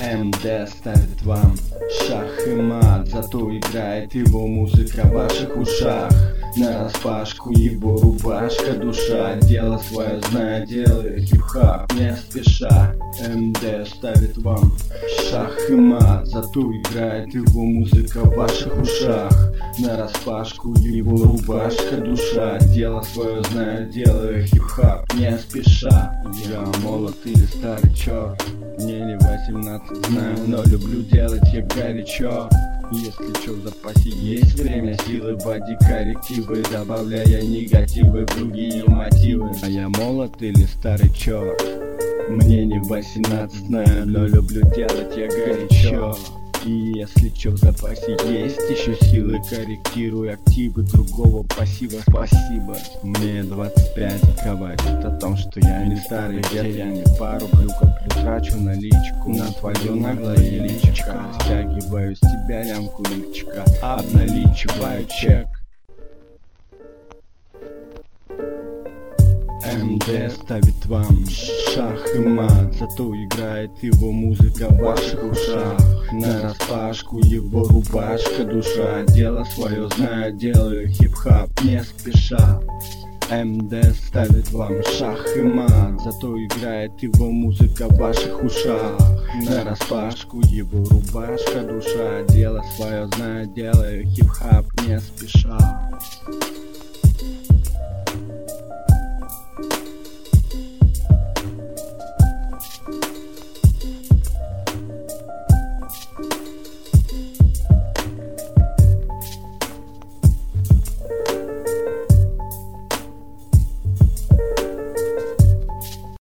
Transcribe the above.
МД ставит вам шах и мат, зато играет его музыка в ваших ушах. Нараспашку его рубашка, душа, дело свое знает, делает хип-хап не спеша. МД ставит вам шах и мат, зато играет его музыка в ваших ушах. Нараспашку его рубашка, душа, дело свое знает, делает хип-хап не спеша. Я молод или старый черт, мне не 18, знаю, но люблю делать я горячо. Если чё, в запасе есть время, силы, вводи коррективы, добавляя негативы в другие мотивы. А я молод или старый черт, мне не 18, знаю, но люблю делать я горячо. И если чё, в запасе есть еще силы, корректирую активы другого пассива. Спасибо, мне 25, говорит о том, что я не старый дед. Я не пару брюков трачу наличку на твое наглое личико. Стягиваю с тебя лямку личика, обналичиваю чек. МД ставит вам шах и мат, зато играет его музыка в ваших ушах. Нараспашку его рубашка, душа, дело свое знает, делаю хип-хап не спеша. МД ставит вам шах и мат, зато играет его музыка в ваших ушах. Нараспашку его рубашка, душа, дело свое знает, делаю хип-хап не спеша.